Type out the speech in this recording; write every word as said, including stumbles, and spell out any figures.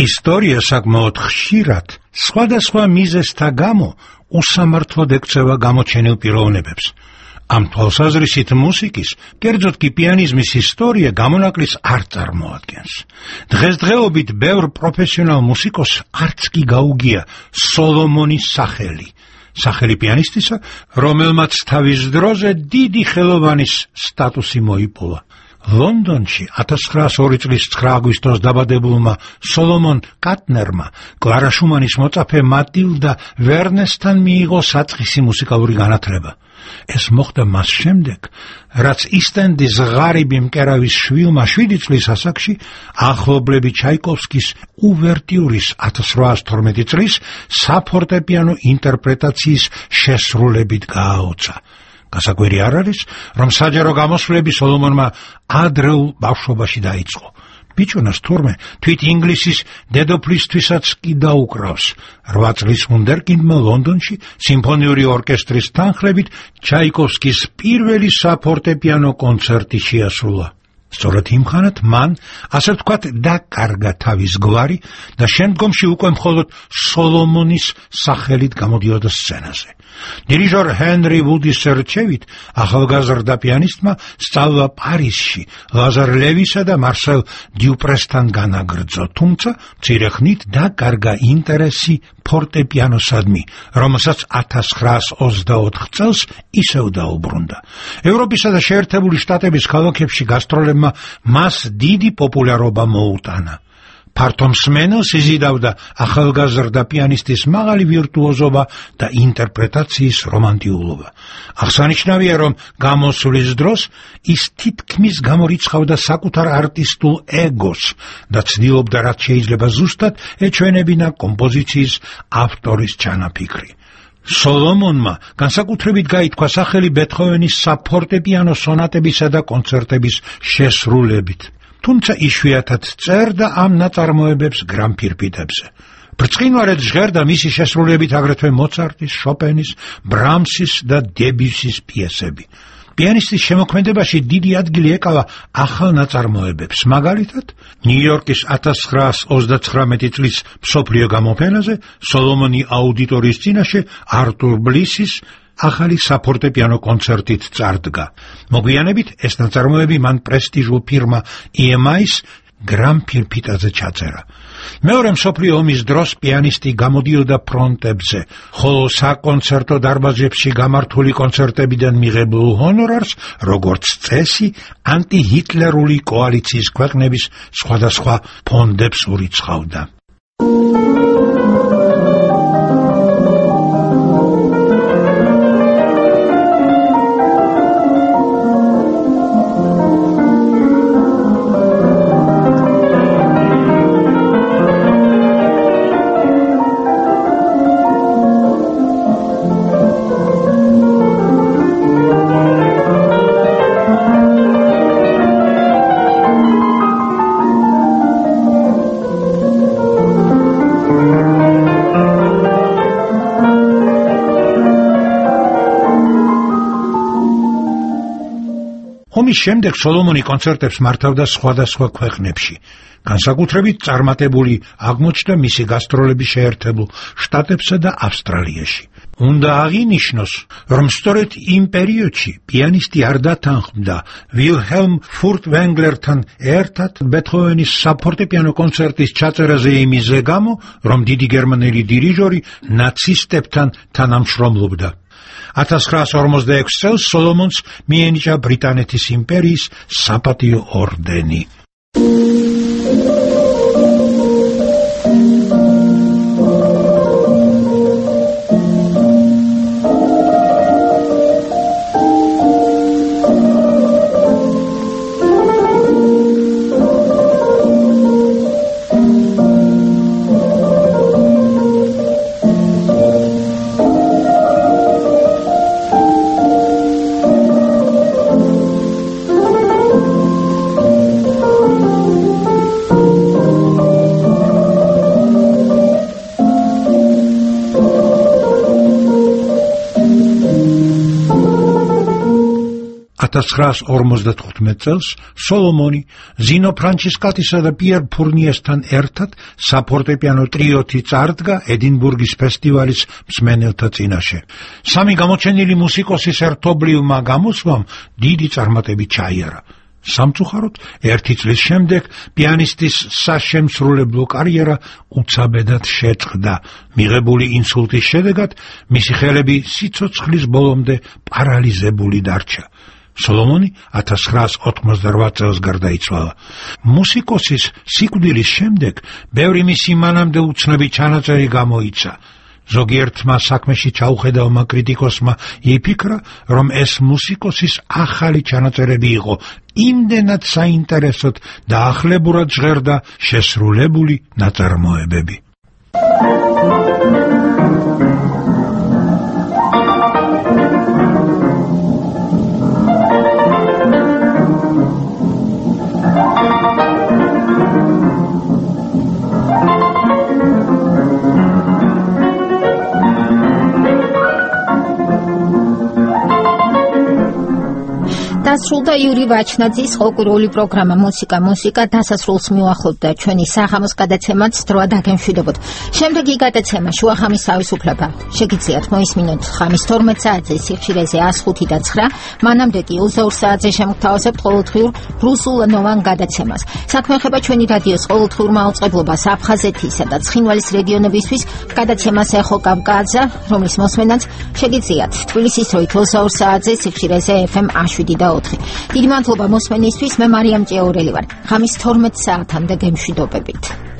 ისტორია საკმაოდ ხშირად სხვადასხვა მიზეზთა გამო უსამართლოდ ექცევა გამოჩენილ პიროვნებებს. Ამ თვალსაზრისით მუსიკის, კერძოდ კი პიანიზმის ისტორია გამონაკლისს არ წარმოადგენს. დღესდღეობით ბევრ პროფესიონალ მუსიკოსს არც კი გაუგია სოლომონის სახელი. სახელი პიანისტისა, რომელმაც თავის დროზე დიდი ხელოვანის სტატუსი მოიპოვა. ლონდონში ათას ცხრაასი წლის ცხრა აგვისტოს დაბადებულმა სოლომონ კატნერმა კლარა შუმანის მოწაფე მატილდა ვერნესთან მიიღო საწყისი მუსიკალური განათლება. ეს მოხდა მას შემდეგ, რაც ისტენდის ღარიბი მკერავის შვილმა შვიდი წლის ასაკში ახლობლები ჩაიკოვსკის უვერტიურის ათას რვაასი თორმეტი წლის საფორტეპიანო ინტერპრეტაციის შესრულებით გააოცა. გასაკვირი არ არის, რომ საჯარო გამოსვლები სოლომონმა ადრეულ ბავშვობაში დაიწყო. ბიჭუნას თურმე თვით ინგლისის დედოფლისთვისაც კი დაუკრავს. რვა წლის ვუნდერკინდმა ლონდონში სიმფონიური ორკესტრის თანხლებით ჩაიკოვსკის პირველი საფორტეპიანო კონცერტი შეასრულა. სწორედ იმ ხანად მან, ასე ვთქვათ, დაკარგა თავის გვარი და შემდგომში უკვე მხოლოდ სოლომონის სახელით გამოდიოდა სცენაზე. დირიჟორ ჰენრი ვუდის რჩევით ახალგაზრდა პიანისტმა სწავლა პარიზში ლაზარ ლევისა და მარსელ დიუპრესთან განაგრძო, თუმცა მცირე ხნით დაკარგა ინტერესი ფორტეპიანოსადმი, რომელსაც ათას ცხრაასი ოცდაოთხ წელს ისევ დაუბრუნდა. ევროპისა და შეერთებული შტატების ქალაქებში გასტროლებმა მას დიდი პოპულარობა მოუტანა. ფართო მსმენელს იზიდავდა ახალგაზრდა პიანისტის მაღალი ვირტუოზობა და ინტერპრეტაციის რომანტიულობა. აღსანიშნავია, რომ გამოსვლის დროს ის თითქმის გამორიცხავდა საკუთარ არტისტულ ეგოს და ცდილობდა რაც შეიძლება ზუსტად ეჩვენებინა კომპოზიციის ავტორის ჩანაფიქრი. სოლომონმა განსაკუთრებით გაითქვა სახელი ბეთჰოვენის საფორტეპიანო სონატებისა და კონცერტების შესრულებით. თუმცა იშვიათად წერდა ამ ნაწარმოებებს გრამფირფიტებზე. ბრწყინვალედ ჟღერდა მისი შესრულებით აგრეთვე მოცარტის, შოპენის, ბრამსის და დებიუსის პიესები. პიანისტის შემოქმედებაში დიდი ადგილი ეკავა ახალ ნაწარმოებებს, მაგალითად, ნიუ-იორკის ათას ცხრაასი ოცდაცხრამეტი წლის მსოფლიო გამოფენაზე სოლომონი აუდიტორიის წინაშე არტურ ბლისის ახალი საფორტეპიანო კონცერტით წარდგა. მოგვიანებით ეს ნაწარმოები მან პრესტიჟულ ფირმა ი ემ აის გრამფირფიტაზე ჩაწერა. მეორე მსოფლიო ომის დროს პიანისტი გამოდიოდა ფრონტებზე, ხოლო საკონცერტო დარბაზებში გამართული კონცერტებიდან მიღებულ ჰონორარს, როგორც წესი, ანტიჰიტლერული კოალიციის ქვეყნების სხვადასხვა ფონდებს ურიცხავდა. ომის შემდეგ სოლომონი კონცერტებს მართავდა სხვადასხვა ქვეყნებში. განსაკუთრებით წარმატებული აღმოჩნდა მისი გასტროლები შეერთებულ შტატებსა და ავსტრალიაში. უნდა აღინიშნოს, რომ სწორედ იმ პერიოდში პიანისტი არ დათანხმდა ვილჰელმ ფურტვენგლერთან ერთად ბეთჰოვენის საფორტეპიანო კონცერტის ჩაწერაზე იმის გამო, რომ დიდი გერმანელი დირიჟორი ნაცისტებთან თანამშრომლობდა. ათას ცხრაასი ორმოცდაექვსი წელს სოლომონს მიენიჭა ბრიტანეთის იმპერიის საპატიო ორდენი. ათას ცხრაას ორმოცდათხუთმეტ წელს სოლომონი ზინო ფრანჩისკატისა და პიერ ფურნიესთან ერთად საფორტეპიანო ტრიოთი წარდგა ედინბურგის ფესტივალის მსმენელთა წინაშე. სამი გამოჩენილი მუსიკოსის ერთობლივმა გამოსვლამ დიდი წარმატებით ჩაიარა. სამწუხაროდ, ერთი წლის შემდეგ პიანისტის საშემსრულებლო კარიერა უცაბედად შეწყდა. მიღებული ინსულტის შედეგად მისი ხელები სიცოცხლის ბოლომდე პარალიზებული დარჩა. სოლომონი ათას ცხრაას ოთხმოცდარვათ წელს გარდაიცვალა. მუსიკოსის სიკვდილის შემდეგ ბევრი მისი მანამდე უცნობი ჩანაწერი გამოიცა. ზოგიერთმა საქმეში ჩაუხედავმა კრიტიკოსმა იფიქრა, რომ ეს მუსიკოსის ახალი ჩანაწერები იყო, იმდენად საინტერესოდ და ახლებურად ჟღერდა შესრულებული ნაწარმოებები. დასრულდა იური ვაჩნაძის ხალხური პროგრამა მუსიკა მუსიკა დასასრულს მივახლოვთ და ჩვენი საღამოს გადაცემაც დროა დაგემშვიდობოთ. შემდეგი გადაცემა შუახამის თავისუფლება. შეგიძლიათ მოისმინოთ ხამის თორმეტ საათზე სიხშირეზე ათს ხუთი და ცხრა, მანამდე კი ოცდაორ საათზე შემოგთავაზებთ ყოველდღიურ რუსულენოვან გადაცემას. საქმე ეხება ჩვენი რადიოს ყოველდღიურ მაუწყებლობას აფხაზეთისა და ცხინვალის რეგიონებისთვის. გადაცემას ეხო კავკაზა, რომლის მოსმენაც შეგიძლიათ თბილისის დროით ოცდაორ საათზე სიხშირეზე ეფ ემ შვიდი და ოთხი. დიდი მადლობა მოსმენისთვის, მე მარიამ ჭიაურელი ვარ. ხამის თორმეტ საათამდე გემშვიდობებით.